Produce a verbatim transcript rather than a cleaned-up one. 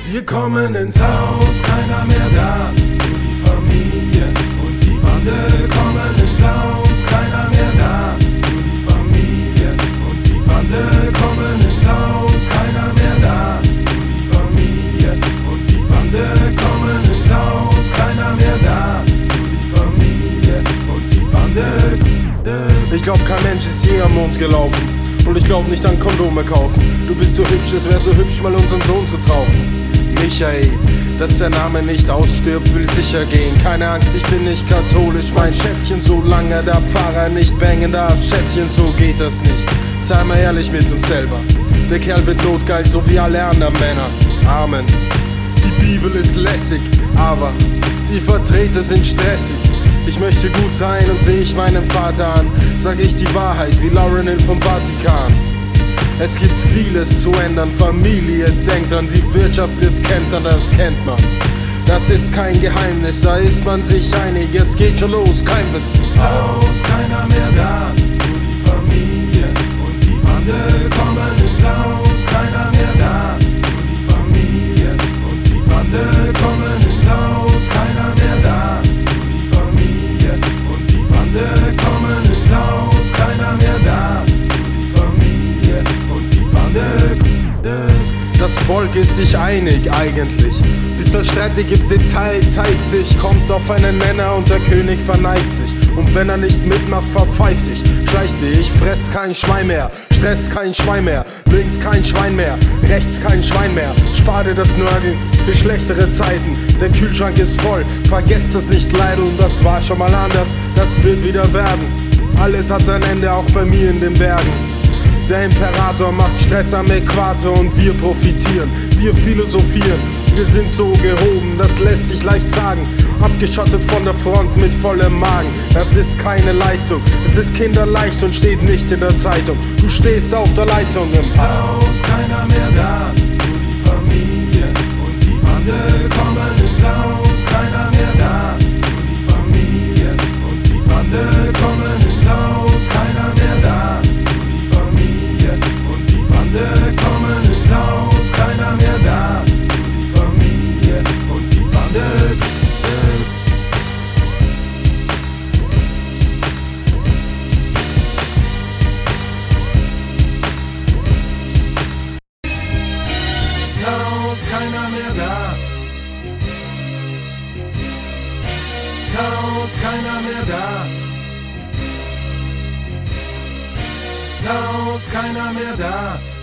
Wir kommen ins Haus, keiner mehr da. Nur die Familie und die Bande kommen ins Haus, keiner mehr da. Nur die Familie und die Bande kommen ins Haus, keiner mehr da. Nur die Familie und die Bande kommen ins Haus, keiner mehr da. Nur die Familie und die Bande. Ich glaub, kein Mensch ist je am Mond gelaufen. Und ich glaub nicht an Kondome kaufen. Du bist so hübsch, es wär so hübsch, mal unseren Sohn zu taufen. Michael, dass der Name nicht ausstirbt, will sicher gehen. Keine Angst, ich bin nicht katholisch, mein Schätzchen. Solange der Pfarrer nicht bängen darf, Schätzchen, so geht das nicht. Sei mal ehrlich mit uns selber. Der Kerl wird notgeil, so wie alle anderen Männer. Amen. Die Bibel ist lässig, aber die Vertreter sind stressig. Ich möchte gut sein und seh ich meinen Vater an, sag ich die Wahrheit wie Lauren Hill vom Vatikan. Es gibt vieles zu ändern, Familie denkt an, die Wirtschaft wird kentern, das kennt man. Das ist kein Geheimnis, da ist man sich einig, es geht schon los, kein Witz. Haus, keiner mehr da, nur die Familie und die Bande kommen ins Haus, keiner mehr da. Nur die Familie und die Bande kommen ins Haus, keiner mehr da. Nur die Familie und die Bande kommen ins Haus, keiner mehr da. Das Volk ist sich einig eigentlich, bis das streitige Detail zeigt sich. Kommt auf einen Nenner und der König verneigt sich. Und wenn er nicht mitmacht, verpfeift dich. Schleicht dich, ich fress kein Schwein mehr. Stress kein Schwein mehr, links kein Schwein mehr, rechts kein Schwein mehr. Spar dir das Nörgeln für schlechtere Zeiten. Der Kühlschrank ist voll, vergesst es nicht leider. Und das war schon mal anders, das wird wieder werden. Alles hat ein Ende, auch bei mir in den Bergen. Der Imperator macht Stress am Äquator und wir profitieren, wir philosophieren. Wir sind so gehoben, das lässt sich leicht sagen. Abgeschottet von der Front mit vollem Magen. Das ist keine Leistung, es ist kinderleicht und steht nicht in der Zeitung. Du stehst auf der Leitung im Haus, keiner mehr da. Nur die Familie und die Bande kommen ins Haus, keiner mehr da. Nur die Familie und die Bande kommen ins Haus, keiner mehr da. Und die Bande kommen ins Haus, keiner mehr da. Nur die Familie und die Bande. Haus, keiner mehr da. Haus, keiner mehr da. Haus, keiner mehr da.